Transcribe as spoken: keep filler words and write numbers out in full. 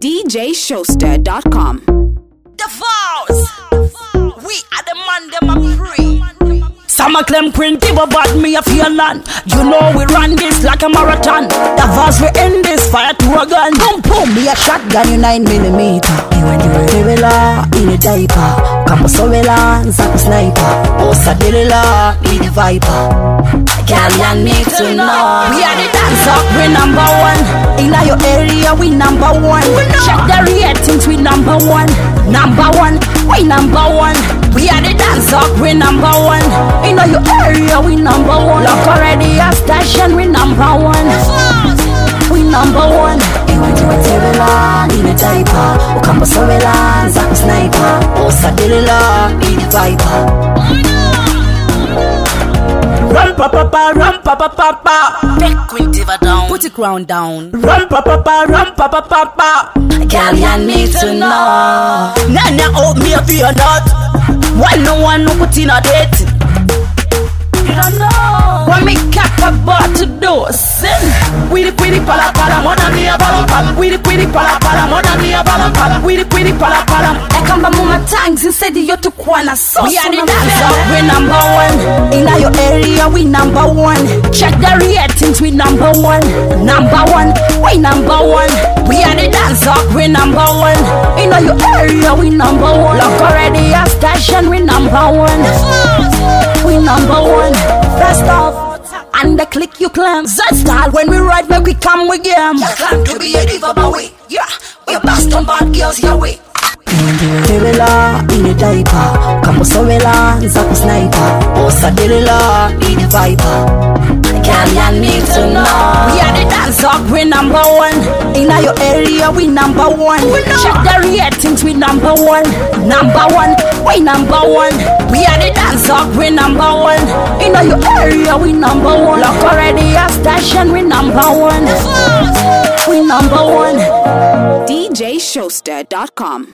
D J Showster dot com. The Vows, we are the man them a free. Some a claim Queen Diva, but me a feel none. You know we run this like a marathon. The Vows we end this fire to a gun. Boom boom, me a shotgun, you nine millimeter. You and you revela in a diaper. Campo sovela, zaku sniper. Osa delila, be the viper. Girl, you need to know we are the dance up, we number one. In your area, we number one. Check the ratings, we number one. Number one, we number one. We are the dance up, we number one. In your area, we number one. Look already a station, we number one. We number one. Iwe jiwa tevela, in a diaper. Ukambo sovela, zaku sniper. Osa delila, be the viper. Run pa pa pa, run pa pa pa pa. Take Queen Diva down, put it ground down. Run pa pa pa, run pa pa pa pa. Girl, you need to know. Nana hold me if you're not. Why no one no put in a date? You don't know. When me cap a bar to do sin. We the pretty pala pala, more than me a bala pala. We the pretty pala pala, more than me a bala pala. We the pretty pala pala. I come by mama tanks instead of you to kwana. So we are the dancer, we number one. In your area, we number one. Check the ratings, we number one. Number one, we number one. We are the dancer, we number one. In your area, we number one. Look already a station, we number one. We number one. First off, and the click you claim. That style when we ride, make we come with game. You claim to be a diva, but we, yeah, we bust on bad girls, yeah, we. Devela in a diaper, Campo sovela, zaku sniper. Osa delila, be the viper. Girl, you need to know we are the dance up, we number one. In your area, we number one. Check the ratings, we number one. Number one, we number one. We are the dance up, we number one. In your area, we number one. Look already a station, we number one. We number one. D J Showster dot com.